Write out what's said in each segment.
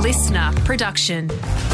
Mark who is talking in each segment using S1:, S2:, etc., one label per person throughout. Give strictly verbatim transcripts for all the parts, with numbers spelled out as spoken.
S1: listener production.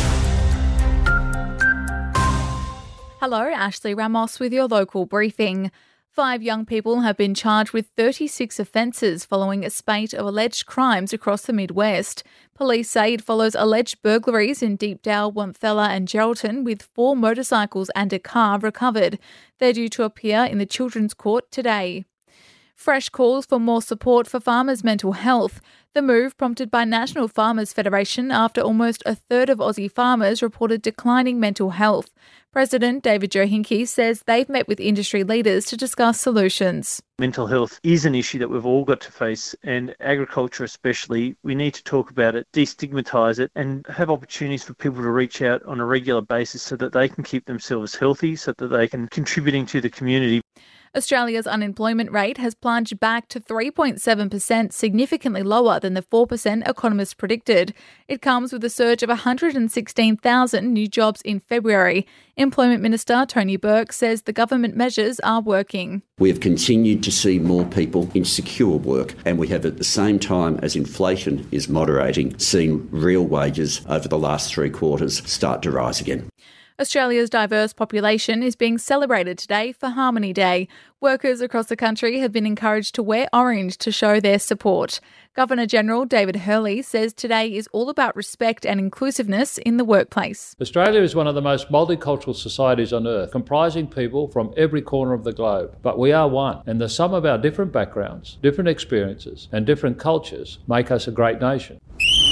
S2: Hello, Ashley Ramos with your local briefing. Five young people have been charged with thirty-six offences following a spate of alleged crimes across the Midwest. Police say it follows alleged burglaries in Deepdale, Wonthella and Geraldton, with four motorcycles and a car recovered. They're due to appear in the Children's Court today. Fresh calls for more support for farmers' mental health. The move prompted by National Farmers Federation after almost a third of Aussie farmers reported declining mental health. President David Joe Hincke says they've met with industry leaders to discuss solutions.
S3: Mental health is an issue that we've all got to face, and agriculture especially. We need to talk about it, destigmatise it, and have opportunities for people to reach out on a regular basis so that they can keep themselves healthy, so that they can contributing to the community.
S2: Australia's unemployment rate has plunged back to three point seven percent, significantly lower than the four percent economists predicted. It comes with a surge of one hundred sixteen thousand new jobs in February. Employment Minister Tony Burke says the government measures are working.
S4: We have continued to see more people in secure work, and we have, at the same time as inflation is moderating, seen real wages over the last three quarters start to rise again.
S2: Australia's diverse population is being celebrated today for Harmony Day. Workers across the country have been encouraged to wear orange to show their support. Governor-General David Hurley says today is all about respect and inclusiveness in the workplace.
S5: Australia is one of the most multicultural societies on earth, comprising people from every corner of the globe. But we are one, and the sum of our different backgrounds, different experiences and different cultures make us a great nation.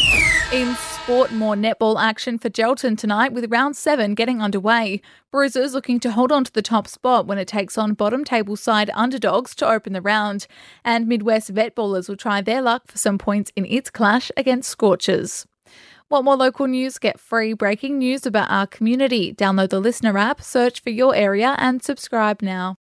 S2: In sport, more netball action for Geraldton tonight with round seven getting underway. Bruisers looking to hold on to the top spot when it takes on bottom table side Underdogs to open the round. And Midwest Vet Ballers will try their luck for some points in its clash against Scorchers. Want more local news? Get free breaking news about our community. Download the Listener app, search for your area and subscribe now.